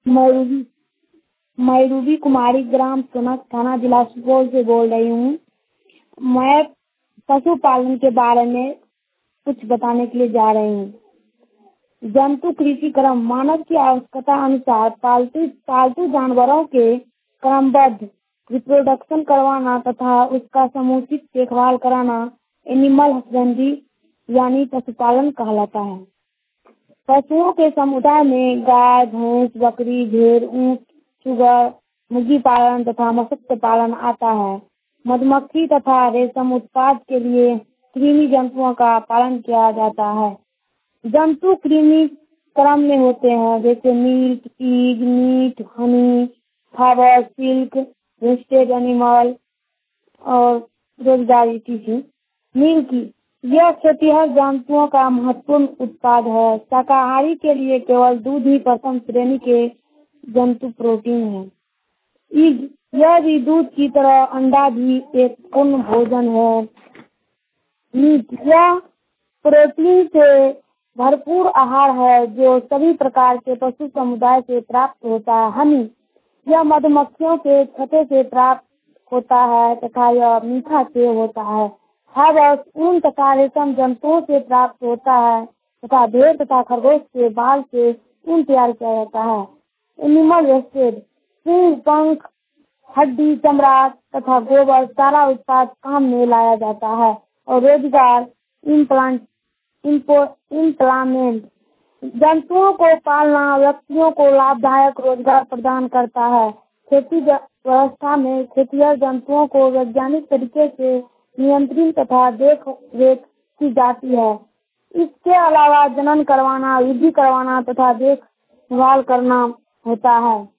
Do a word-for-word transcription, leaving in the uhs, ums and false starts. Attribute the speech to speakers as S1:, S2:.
S1: मैं रूबी मैं रूबी कुमारी ग्राम सोनक थाना जिला सुपौल से बोल रही हूँ। मैं पशुपालन के बारे में कुछ बताने के लिए जा रही हूँ। जंतु कृषि क्रम मानव की आवश्यकता अनुसार पालतू पालतू जानवरों के क्रमबद्ध रिप्रोडक्शन करवाना तथा उसका समुचित देखभाल कराना एनिमल हस्बेंड्री यानी पशुपालन कहलाता है। पशुओं के समुदाय में गाय, भैंस, बकरी, भेड़, ऊंट, सुगर, मुर्गी पालन तथा मत्स्य पालन आता है। मधुमक्खी तथा रेशम उत्पाद के लिए कृमि जंतुओं का पालन किया जाता है। जंतु कृमि क्रम में होते हैं जैसे milk, pig, meat, honey, fibre, silk, roasted animal और रोजगार की मिल्की। यह खेतीहर जंतुओं का महत्वपूर्ण उत्पाद है। शाकाहारी के लिए केवल दूध ही प्रथम श्रेणी के जंतु प्रोटीन है। इग यह भी दूध की तरह अंडा भी एक पूर्ण भोजन है। मीट यह प्रोटीन से भरपूर आहार है जो सभी प्रकार के पशु समुदाय से प्राप्त होता है। हनी यह मधुमक्खियों के छत्ते से प्राप्त होता है तथा यह मीठा सेब होता है। फाइबर ऊन तथा रेशम जंतुओं से प्राप्त होता है तथा भेड़ तथा खरगोश के बाल से ऊन तैयार किया जाता है। एनिमल वेस्टेज सिंग, पंख, हड्डी, चमड़ा तथा गोबर सारा उत्पाद काम में लाया जाता है। और रोजगार इम्प्लांट इम्प्लामेंट जंतुओं को पालना व्यक्तियों को लाभदायक रोजगार प्रदान करता है। खेती व्यवस्था में खेतीहर जंतुओं को वैज्ञानिक तरीके से नियंत्रित तथा देख रेख की जाती है। इसके अलावा जनन करवाना, वृद्धि करवाना तथा देखभाल करना होता है।